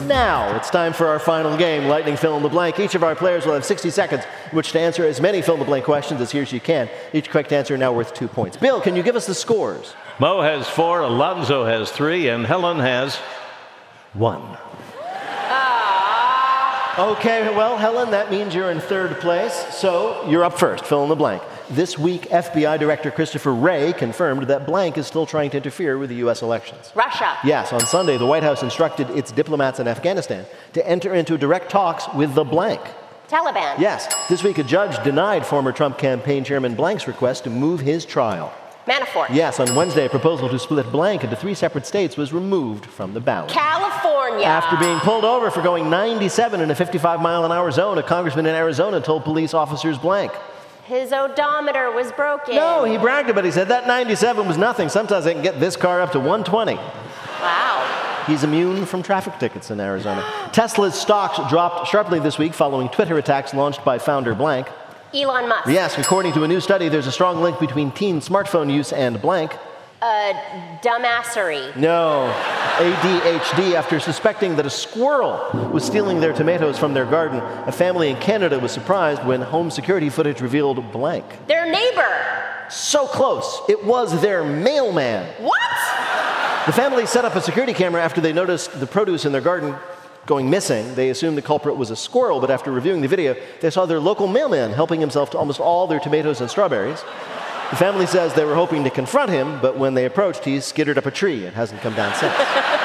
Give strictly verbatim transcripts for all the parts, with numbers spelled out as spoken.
now. It's time for our final game, Lightning Fill in the Blank. Each of our players will have sixty seconds in which to answer as many fill-in-the-blank questions as he or she can. Each correct answer now worth two points. Bill, can you give us the scores? Mo has four, Alonzo has three, and Helen has one. Okay, well, Helen, that means you're in third place, so you're up first. Fill in the blank. This week, F B I Director Christopher Wray confirmed that blank is still trying to interfere with the U S elections. Russia. Yes, on Sunday, the White House instructed its diplomats in Afghanistan to enter into direct talks with the blank. Taliban. Yes, this week a judge denied former Trump campaign chairman Blank's request to move his trial. Manafort. Yes, on Wednesday, a proposal to split blank into three separate states was removed from the ballot. California. After being pulled over for going ninety-seven in a fifty-five mile an hour zone, a congressman in Arizona told police officers blank. His odometer was broken. No, he bragged about it. He said that ninety-seven was nothing. Sometimes I can get this car up to one twenty. Wow. He's immune from traffic tickets in Arizona. Tesla's stocks dropped sharply this week following Twitter attacks launched by founder blank. Elon Musk. Yes, according to a new study, there's a strong link between teen smartphone use and blank. Uh, dumbassery. No, A D H D. After suspecting that a squirrel was stealing their tomatoes from their garden, a family in Canada was surprised when home security footage revealed blank. Their neighbor. So close. It was their mailman. What? The family set up a security camera after they noticed the produce in their garden going missing. They assumed the culprit was a squirrel, but after reviewing the video, they saw their local mailman helping himself to almost all their tomatoes and strawberries. The family says they were hoping to confront him, but when they approached, he skittered up a tree and hasn't come down since.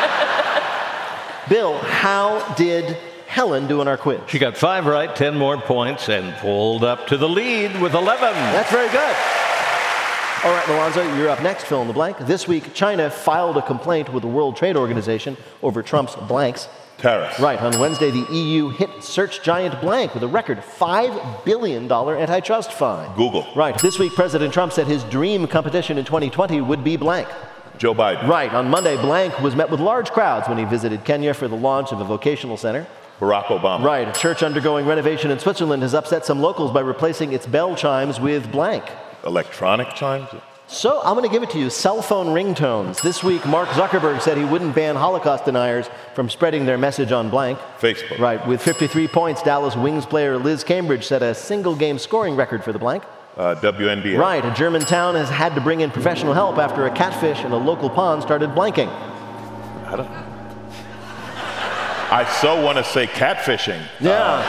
Bill, how did Helen do in our quiz? She got five right, ten more points, and pulled up to the lead with eleven. That's very good. All right, Alonzo, you're up next. Fill in the blank. This week, China filed a complaint with the World Trade Organization over Trump's blanks. Tariffs. Right. On Wednesday, the E U hit search giant blank with a record five billion dollars antitrust fine. Google. Right. This week, President Trump said his dream competition in twenty twenty would be blank. Joe Biden. Right. On Monday, blank was met with large crowds when he visited Kenya for the launch of a vocational center. Barack Obama. Right. A church undergoing renovation in Switzerland has upset some locals by replacing its bell chimes with blank. Electronic chimes. So I'm going to give it to you, cell phone ringtones. This week, Mark Zuckerberg said he wouldn't ban Holocaust deniers from spreading their message on blank. Facebook. Right. With fifty-three points, Dallas Wings player Liz Cambridge set a single-game scoring record for the blank. Uh, W N B A. Right. A German town has had to bring in professional help after a catfish in a local pond started blanking. I don't I so want to say catfishing. Yeah.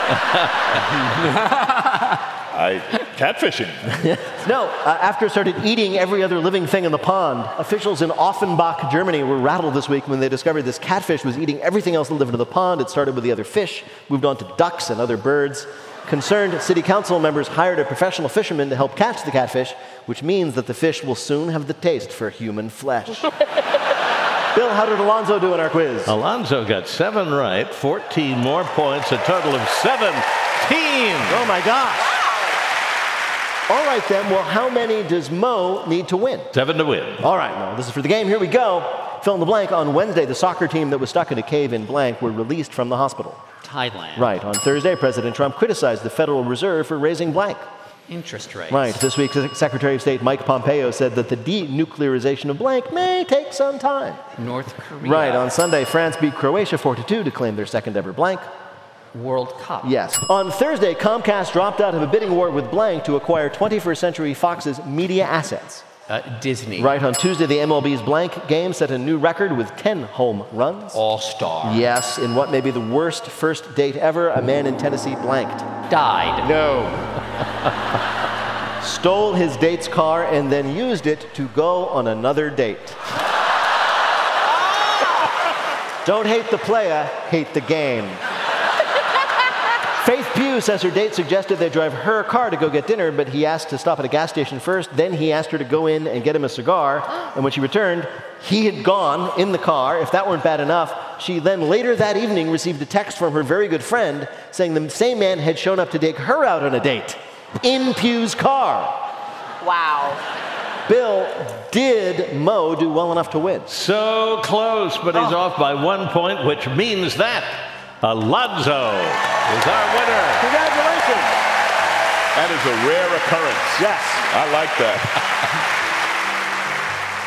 Uh, I catfishing. No, uh, after it started eating every other living thing in the pond, officials in Offenbach, Germany were rattled this week when they discovered this catfish was eating everything else that lived in the pond. It started with the other fish, moved on to ducks and other birds. Concerned city council members hired a professional fisherman to help catch the catfish, which means that the fish will soon have the taste for human flesh. Bill, how did Alonzo do in our quiz? Alonzo got seven right, fourteen more points, a total of seventeen. Oh my gosh. All right then, well, how many does Mo need to win? Seven to win. All right, Mo, this is for the game. Here we go. Fill in the blank. On Wednesday, the soccer team that was stuck in a cave in blank were released from the hospital. Thailand. Right. On Thursday, President Trump criticized the Federal Reserve for raising blank. Interest rates. Right. This week, Secretary of State Mike Pompeo said that the denuclearization of blank may take some time. North Korea. Right. On Sunday, France beat Croatia four to two to claim their second ever blank. World Cup. Yes. On Thursday, Comcast dropped out of a bidding war with blank to acquire twenty-first Century Fox's media assets. Uh, Disney. Right. On Tuesday, the M L B's blank game set a new record with ten home runs. All-Star. Yes. In what may be the worst first date ever, a man in Tennessee blanked. Died. No. Stole his date's car and then used it to go on another date. Don't hate the player, hate the game. Faith Pugh says her date suggested they drive her car to go get dinner, but he asked to stop at a gas station first. Then he asked her to go in and get him a cigar. And when she returned, he had gone in the car. If that weren't bad enough, she then later that evening received a text from her very good friend saying the same man had shown up to take her out on a date in Pugh's car. Wow. Bill, did Mo do well enough to win? So close, but he's Oh. off by one point, which means that Alonzo is our winner. Congratulations. That is a rare occurrence. Yes. I like that.